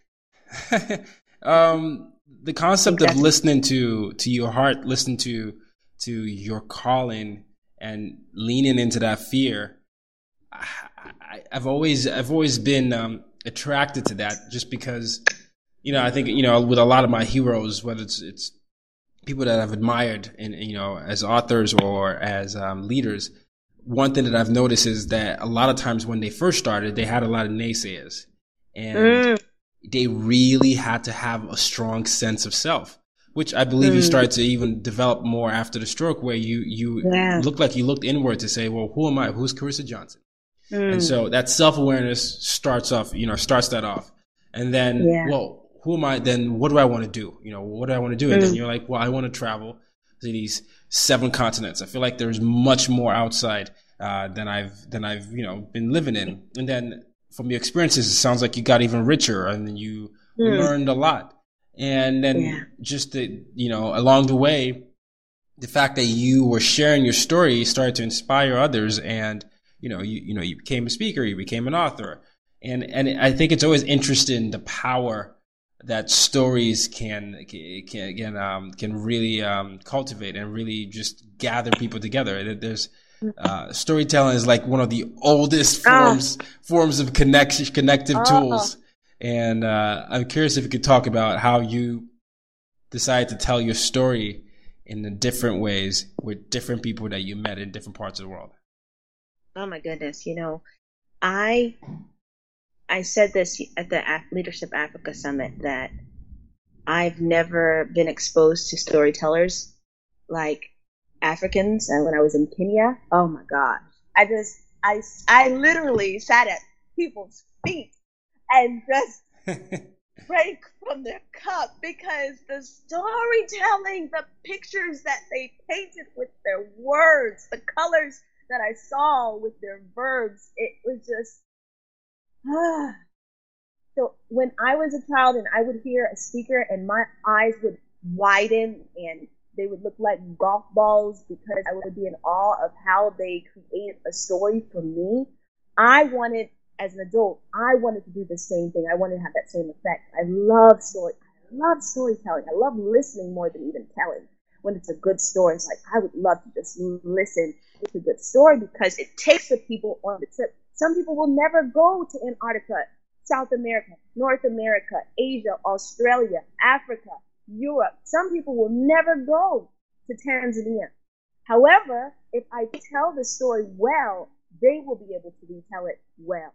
Yeah. um, the concept Exactly. of listening to, to your heart, listen to, to your calling, and leaning into that fear. I, I, I've always, I've always been, um, attracted to that, just because, you know, I think, you know, with a lot of my heroes, whether it's, it's people that I've admired in, you know, as authors or as, um, leaders, one thing that I've noticed is that a lot of times when they first started, they had a lot of naysayers, and Mm. they really had to have a strong sense of self, which I believe you Mm. started to even develop more after the stroke, where you, you Yeah. looked like you looked inward to say, well, who am I? Who's Carissa Johnson? Mm. And so that self-awareness starts off, you know, starts that off. And then, Yeah. well, who am I? Then what do I want to do? You know, what do I want to do? And then Mm. you're like, well, I want to travel to these seven continents. I feel like there's much more outside, uh, than I've, than I've, you know, been living in. And then from your experiences, it sounds like you got even richer, and then you Mm. learned a lot. And then Yeah. just the, you know, along the way, the fact that you were sharing your story started to inspire others, and, you know, you, you know, you became a speaker, you became an author. And, and I think it's always interesting the power that stories can, can, can, um, can really, um, cultivate and really just gather people together. There's, uh, storytelling is like one of the oldest forms, forms of connection, connective Oh. tools. And, uh, I'm curious if you could talk about how you decided to tell your story in the different ways with different people that you met in different parts of the world. Oh my goodness. You know, I I said this at the Af- Leadership Africa Summit, that I've never been exposed to storytellers like Africans. And when I was in Kenya, oh my gosh, I just, I, I literally sat at people's feet and just drank from their cup, because the storytelling, the pictures that they painted with their words, the colors that I saw with their verbs, it was just, ah. So when I was a child and I would hear a speaker and my eyes would widen and they would look like golf balls, because I would be in awe of how they create a story for me, I wanted, as an adult, I wanted to do the same thing. I wanted to have that same effect. I love story. I love storytelling. I love listening more than even telling. When it's a good story, it's like, I would love to just listen to a good story, because it takes the people on the trip. Some people will never go to Antarctica, South America, North America, Asia, Australia, Africa, Europe. Some people will never go to Tanzania. However, if I tell the story well, they will be able to retell it well,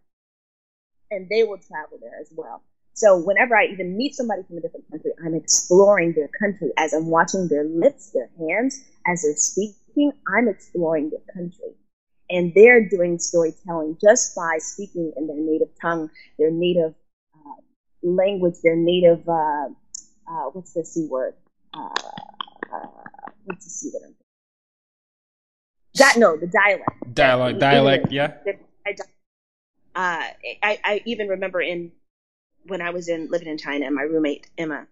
and they will travel there as well. So whenever I even meet somebody from a different country, I'm exploring their country. As I'm watching their lips, their hands, as they're speaking, I'm exploring their country. And they're doing storytelling just by speaking in their native tongue, their native uh, language, their native, uh, uh, what's the C word? Uh, uh, what's the C word? That, no, the dialect. Dialect, dialect, yeah. Uh, I, I even remember in when I was in living in China, and my roommate Emma,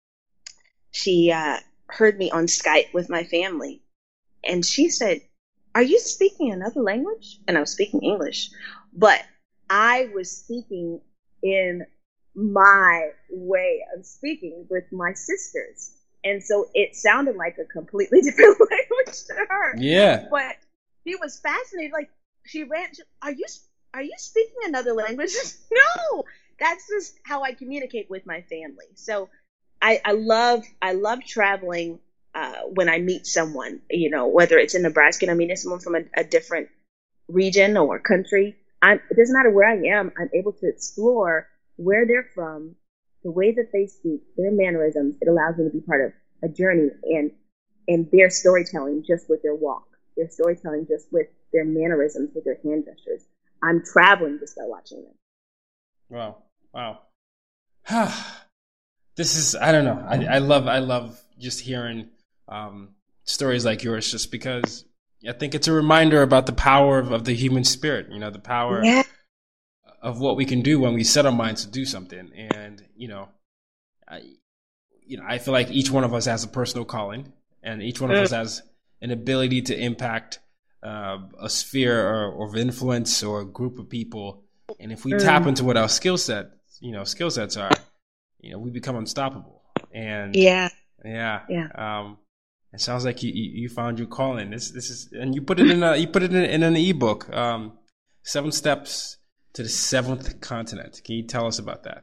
she uh, heard me on Skype with my family, and she said, "Are you speaking another language?" And I was speaking English, but I was speaking in my way of speaking with my sisters. And so it sounded like a completely different language to her. Yeah. But she was fascinated. Like, she ran, she, are you are you speaking another language? No, that's just how I communicate with my family. So I, I love I love traveling uh, when I meet someone, you know, whether it's in Nebraska and I'm meeting someone from a, a different region or country. I'm, it doesn't matter where I am. I'm able to explore where they're from, the way that they speak, their mannerisms. It allows me to be part of a journey and and their storytelling just with their walk, their storytelling just with their mannerisms, with their hand gestures. I'm traveling just by watching them. Wow. Wow. This is, I don't know. I, I love, I love just hearing um, stories like yours, just because I think it's a reminder about the power of, of the human spirit, you know, the power Yeah. of what we can do when we set our minds to do something. And, you know, I, you know, I feel like each one of us has a personal calling, and each one of us has an ability to impact uh, a sphere or, or of influence or a group of people. And if we mm. tap into what our skill set, you know, skill sets are, you know, we become unstoppable. And yeah, yeah, yeah. Um, it sounds like you, you, you found your calling. This, this is, and you put it in a, you put it in, in an ebook, um, Seven Steps to the Seventh Continent. Can you tell us about that?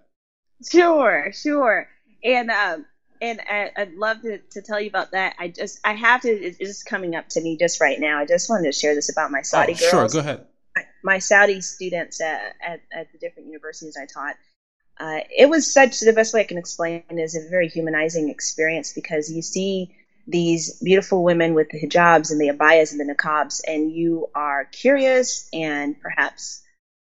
Sure, sure. And, um, and I, I'd love to, to tell you about that. I just, I have to, it's just coming up to me just right now. I just wanted to share this about my Saudi oh, girls. Sure, go ahead. My, my Saudi students uh, at, at the different universities I taught. Uh, it was such, the best way I can explain it is a very humanizing experience, because you see these beautiful women with the hijabs and the abayas and the niqabs, and you are curious and perhaps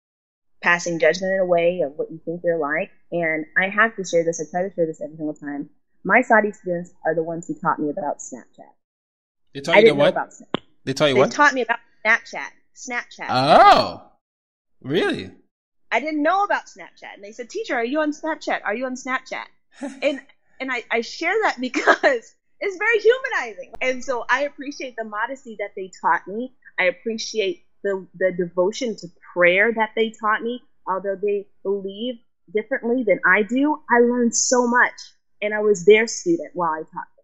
passing judgment in a way of what you think they're like. And I have to share this. I try to share this every single time. My Saudi students are the ones who taught me about Snapchat. They taught I you didn't what? know about Snapchat. They taught you they what? They taught me about Snapchat. Snapchat. Oh, really? I didn't know about Snapchat. And they said, teacher, are you on Snapchat? Are you on Snapchat? and and I, I share that because it's very humanizing. And so I appreciate the modesty that they taught me. I appreciate the, the devotion to prayer that they taught me. Although they believe differently than I do, I learned so much. And I was their student while I taught them.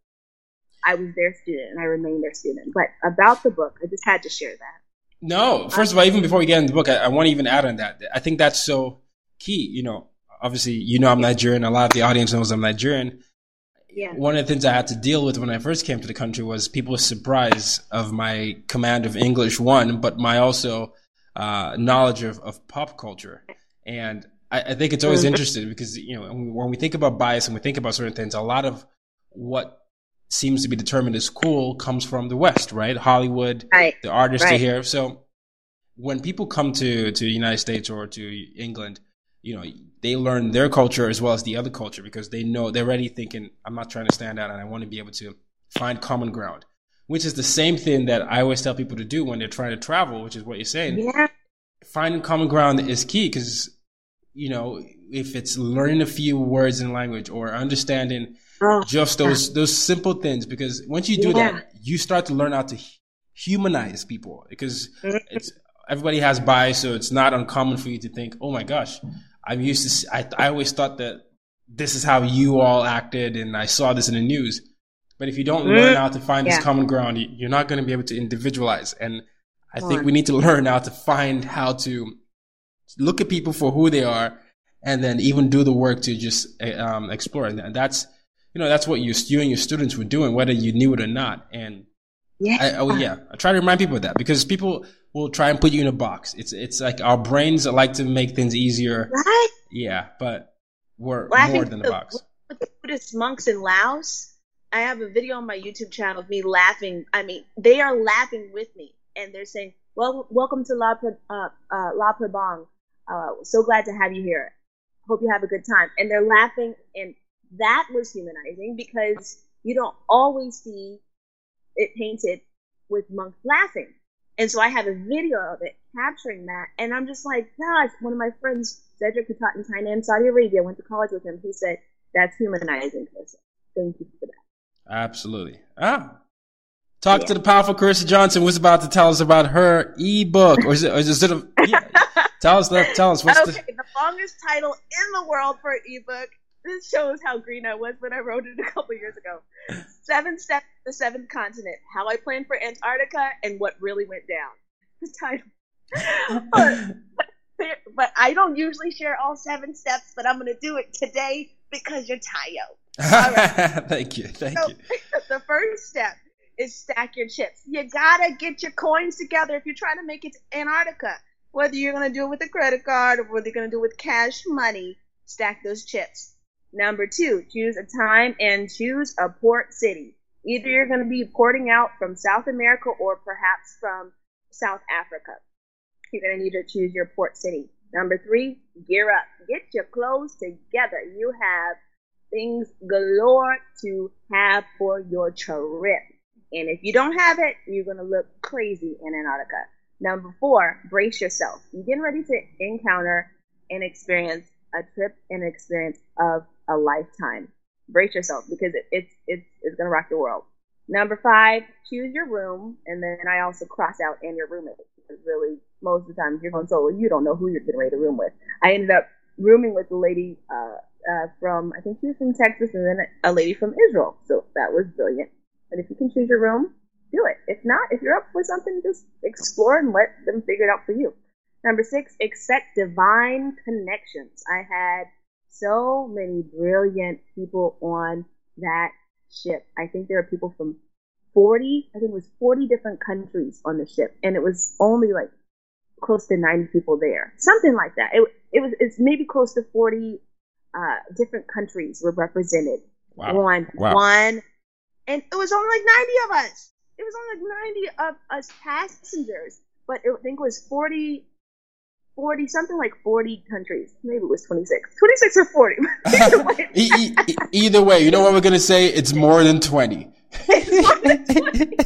I was their student and I remain their student. But about the book, I just had to share that. No, first of all, even before we get into the book, I, I want to even add on that. I think that's so key. You know, obviously, you know I'm Nigerian. A lot of the audience knows I'm Nigerian. Yeah. One of the things I had to deal with when I first came to the country was people's surprise of my command of English, one, but my also uh, knowledge of, of pop culture. And I, I think it's always mm-hmm. interesting because, you know, when we think about bias and we think about certain things, a lot of what seems to be determined as cool comes from the West, right? Hollywood, right. the artists right. are here. So when people come to, to the United States or to England, you know, they learn their culture as well as the other culture because they know they're already thinking, I'm not trying to stand out and I want to be able to find common ground, which is the same thing that I always tell people to do when they're trying to travel, which is what you're saying. Yeah. Finding common ground is key because, you know, if it's learning a few words in language or understanding oh, just those, yeah. those simple things, because once you do yeah. that, you start to learn how to humanize people because it's, everybody has bias. So it's not uncommon for you to think, oh my gosh, I'm used to, I, I always thought that this is how you all acted and I saw this in the news. But if you don't mm. learn how to find yeah. this common ground, you're not going to be able to individualize. And I Come think on. we need to learn how to find how to look at people for who they are and then even do the work to just um, explore. And that's, you know, that's what you, you and your students were doing, whether you knew it or not. And yeah. I, oh yeah, I try to remind people of that because people will try and put you in a box. It's it's like our brains like to make things easier. Right? Yeah, but we're Laughing more than the, a box. With the Buddhist monks in Laos, I have a video on my YouTube channel of me laughing. I mean, they are laughing with me, and they're saying, "Well, welcome to La uh, uh, La Prabang. Uh, so glad to have you here. Hope you have a good time." And they're laughing, and that was humanizing because you don't always see it painted with monks laughing. And so I have a video of it capturing that. And I'm just like, gosh, one of my friends, Cedric, who taught in China and Saudi Arabia, went to college with him. He said, that's humanizing, Carissa. Thank you for that. Absolutely. Ah. Talk yeah. to the powerful Carissa Johnson was about to tell us about her ebook. Or is it, or is it a, yeah. tell us, tell us. What's okay, the... the longest title in the world for an ebook. this shows how green I was when I wrote it a couple years ago. Seven Steps to the Seventh Continent, How I Planned for Antarctica, and What Really Went Down. The title. but, but I don't usually share all seven steps, but I'm going to do it today because you're Tayo. All right. Thank you. Thank so, you. The first step is stack your chips. You got to get your coins together if you're trying to make it to Antarctica. Whether you're going to do it with a credit card or whether you're going to do it with cash money, stack those chips. Number two, choose a time and choose a port city. Either you're going to be porting out from South America or perhaps from South Africa. You're going to need to choose your port city. Number three, gear up. Get your clothes together. You have things galore to have for your trip. And if you don't have it, you're going to look crazy in Antarctica. Number four, brace yourself. You're getting ready to encounter and experience a trip and experience of a lifetime. Brace yourself because it, it's it's it's going to rock the world. Number five, choose your room. And then I also cross out and your roommate. Because really, most of the time, if you're going solo, you don't know who you're getting ready to room with. I ended up rooming with a lady uh, uh, from, I think she was from Texas, and then a lady from Israel. So that was brilliant. But if you can choose your room, do it. If not, if you're up for something, just explore and let them figure it out for you. Number six, accept divine connections. I had so many brilliant people on that ship. I think there are people from forty, I think it was forty different countries on the ship, and it was only like close to ninety people there. Something like that. It, it was, it's maybe close to forty uh, different countries were represented Wow. on Wow. one, and it was only like ninety of us. It was only like ninety of us passengers, but it, I think it was forty, forty, something like forty countries. Maybe it was twenty-six. twenty-six or forty. Either way. E- e- either way, you know what we're going to say? It's more than twenty. It's more than twenty.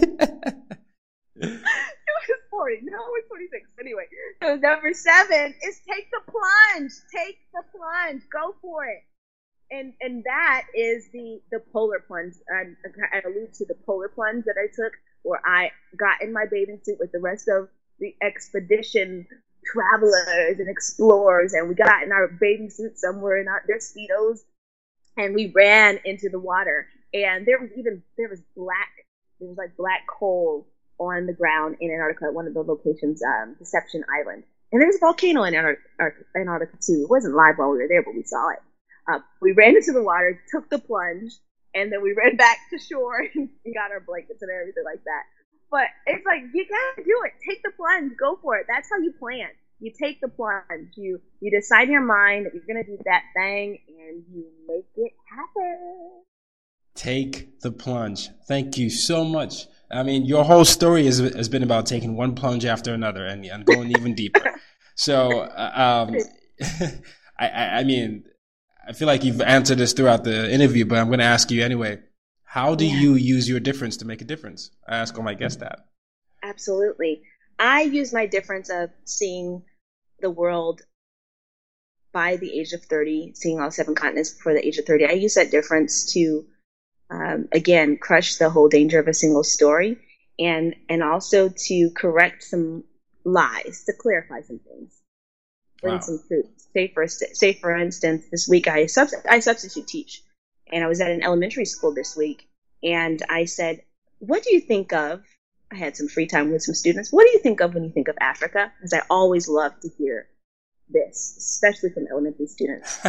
It was forty. No, it was twenty-six. Anyway, so number seven is take the plunge. Take the plunge. Go for it. And and that is the, the polar plunge. I, I allude to the polar plunge that I took, where I got in my bathing suit with the rest of the expedition travelers and explorers, and we got in our bathing suits somewhere in our their Speedos, and we ran into the water. And there was even there was black there was like black coal on the ground in Antarctica at one of the locations, um, Deception Island. And there was a volcano in Antarctica, Antarctica too. It wasn't live while we were there, but we saw it. Uh, we ran into the water, took the plunge, and then we ran back to shore and got our blankets and everything like that. But it's like, you gotta do it. Take the plunge. Go for it. That's how you plan. You take the plunge. You you decide in your mind that you're gonna do that thing, and you make it happen. Take the plunge. Thank you so much. I mean, your whole story has, has been about taking one plunge after another and, and going even deeper. So, uh, um, I, I, I mean, I feel like you've answered this throughout the interview, but I'm going to ask you anyway. How do Yeah. you use your difference to make a difference? I ask all my guests that. Absolutely. I use my difference of seeing the world by the age of thirty, seeing all seven continents before the age of thirty. I use that difference to, um, again, crush the whole danger of a single story, and and also to correct some lies, to clarify some things, bring Wow. some truth. Say for say for instance, this week I subs- I substitute teach, and I was at an elementary school this week, and I said, "What do you think of?" I had some free time with some students. What do you think of when you think of Africa? Because I always love to hear this, especially from elementary students.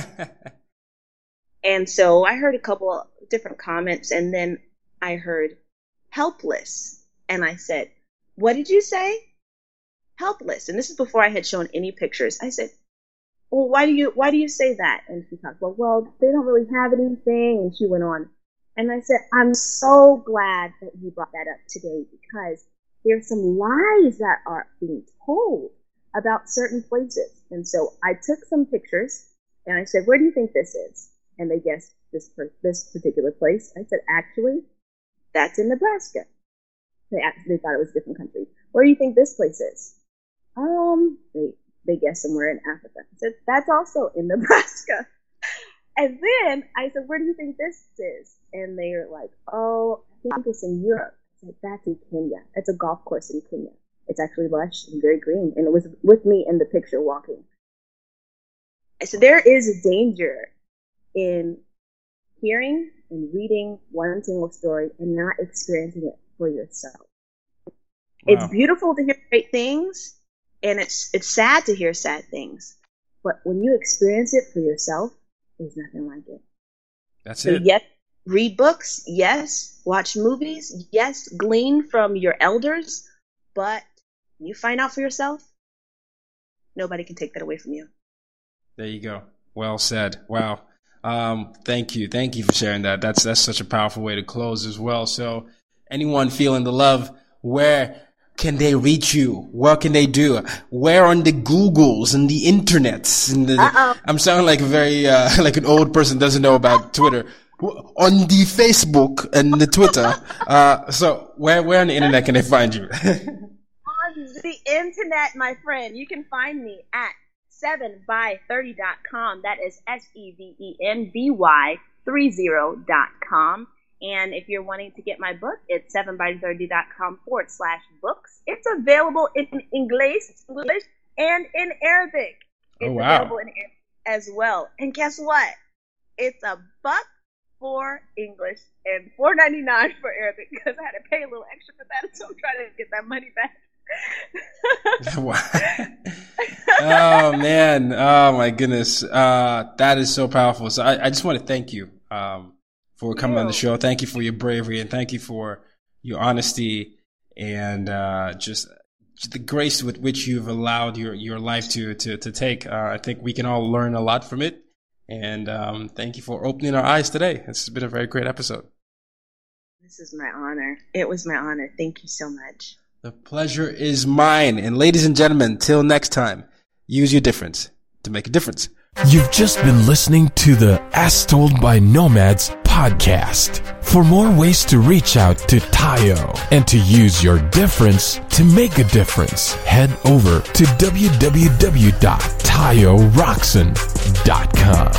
And so I heard a couple different comments, and then I heard helpless. And I said, "What did you say?" Helpless. And this is before I had shown any pictures. I said, "Well, why do you why do you say that?" And she talked about, "Well, they don't really have anything." And she went on. And I said, "I'm so glad that you brought that up today, because there's some lies that are being told about certain places." And so I took some pictures and I said, "Where do you think this is?" And they guessed this per- this particular place. I said, "Actually, that's in Nebraska." They act- they thought it was a different country. "Where do you think this place is?" Um, they they guessed somewhere in Africa. I said, "That's also in Nebraska." And then I said, "Where do you think this is?" And they were like, "Oh, I think it's in Europe." I said, "That's in Kenya. It's a golf course in Kenya. It's actually lush and very green." And it was with me in the picture walking. I said, there is a danger in hearing and reading one single story and not experiencing it for yourself. Wow. It's beautiful to hear great things, and it's it's sad to hear sad things. But when you experience it for yourself, there's nothing like it. That's so it. Yes, read books. Yes, watch movies. Yes, glean from your elders. But when you find out for yourself, nobody can take that away from you. There you go. Well said. Wow. Um, thank you. Thank you for sharing that. That's that's such a powerful way to close as well. So anyone feeling the love, where can they reach you? What can they do? Where on the Googles and the internets? And the, I'm sounding like a very, uh, like an old person doesn't know about Twitter. On the Facebook and the Twitter. Uh, so where, where on the internet can they find you? On the internet, my friend, you can find me at seven by thirty dot com. That is S E V E N B Y thirty dot com. And if you're wanting to get my book, it's seven by thirty dot com forward slash books. It's available in English, English and in Arabic. It's oh, wow. available in Arabic as well. And guess what? It's a buck for English and four ninety-nine for Arabic because I had to pay a little extra for that, so I'm trying to get that money back. Oh man, oh my goodness, uh, that is so powerful. So I, I just want to thank you um, for coming on the show. Thank you for your bravery and thank you for your honesty and uh, just, just the grace with which you've allowed your, your life to to to take. Uh, I think we can all learn a lot from it. And um, thank you for opening our eyes today. This has been a very great episode. This is my honor. It was my honor. Thank you so much. The pleasure is mine. And ladies and gentlemen, till next time, use your difference to make a difference. You've just been listening to the As Told by Nomads podcast. For more ways to reach out to Tayo and to use your difference to make a difference, head over to w w w dot tayo roxon dot com.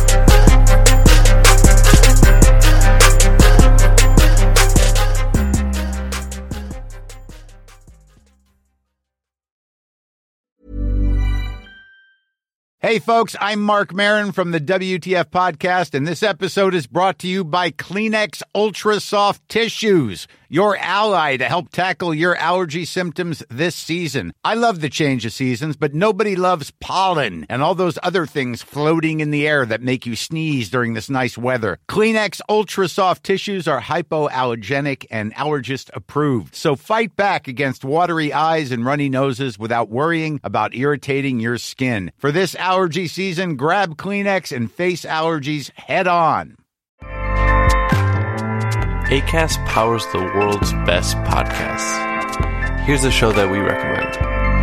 Hey folks, I'm Mark Maron from the W T F podcast, and this episode is brought to you by Kleenex Ultra Soft Tissues, your ally to help tackle your allergy symptoms this season. I love the change of seasons, but nobody loves pollen and all those other things floating in the air that make you sneeze during this nice weather. Kleenex Ultra Soft Tissues are hypoallergenic and allergist approved, so fight back against watery eyes and runny noses without worrying about irritating your skin. For this allergy season, grab Kleenex and face allergies head on. Acast powers the world's best podcasts. Here's a show that we recommend.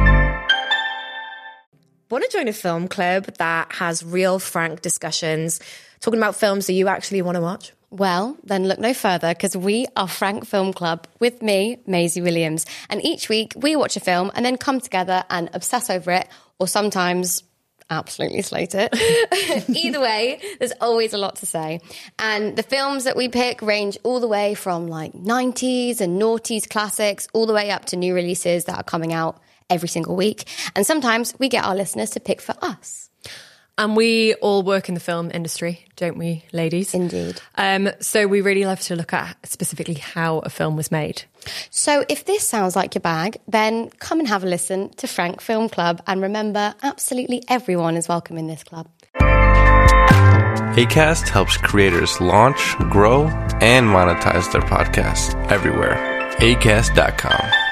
Want to join a film club that has real, frank discussions, talking about films that you actually want to watch? Well, then look no further, because we are Frank Film Club with me, Maisie Williams. And each week we watch a film and then come together and obsess over it, or sometimes absolutely slate it. Either way, there's always a lot to say. And the films that we pick range all the way from like nineties and noughties classics all the way up to new releases that are coming out every single week. And sometimes we get our listeners to pick for us. And we all work in the film industry, don't we, ladies? Indeed. Um, so we really love to look at specifically how a film was made. So if this sounds like your bag, then come and have a listen to Frank Film Club. And remember, absolutely everyone is welcome in this club. Acast helps creators launch, grow, and monetize their podcasts everywhere. acast dot com.